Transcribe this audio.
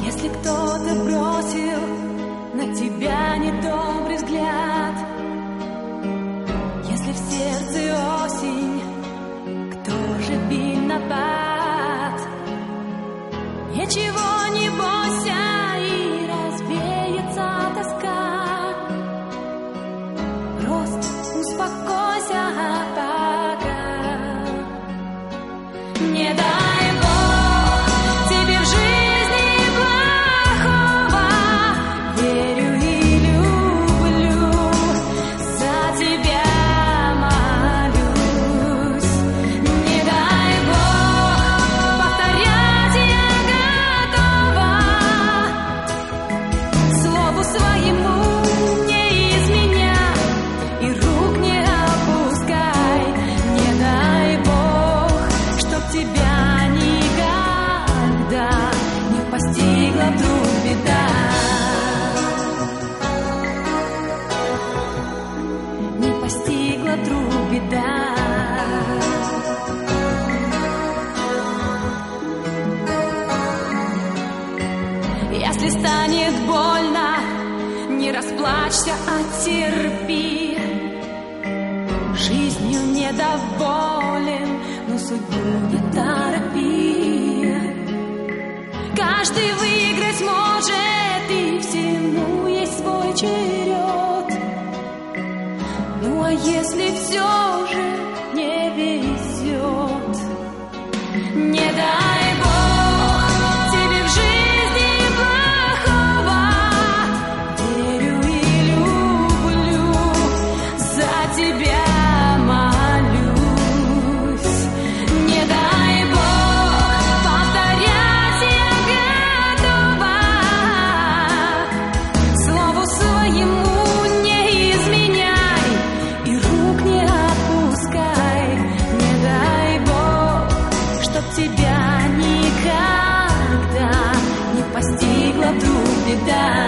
Если кто-то бросил на тебя недобрый взгляд, если в сердце осень, кто же виноват? Ничего не бойся, и развеется тоска. Просто успокойся пока. Не дай Бог тебе в жизни плохого. Верю и люблю, за тебя молюсь. Не дай Бог, повторять я готова. Слову своему не изменяй и рук не опускай. Не дай Бог, чтоб тебя никогда не постигла вдруг беда. Не постигла вдруг беда. Если станет больно, не расплачься, а терпи. Жизнью недоволен, но судьбу не торопи. Каждый выиграть может, и всему есть свой черед. Ну а если все же не везет, не дай Бог тебе в жизни плохого. Верю и люблю, за тебя молюсь. Не дай Бог, повторять я готова. Слову своему не изменяй и рук не отпускай. Не дай Бог, чтоб тебя никогда не постигла вдруг беда.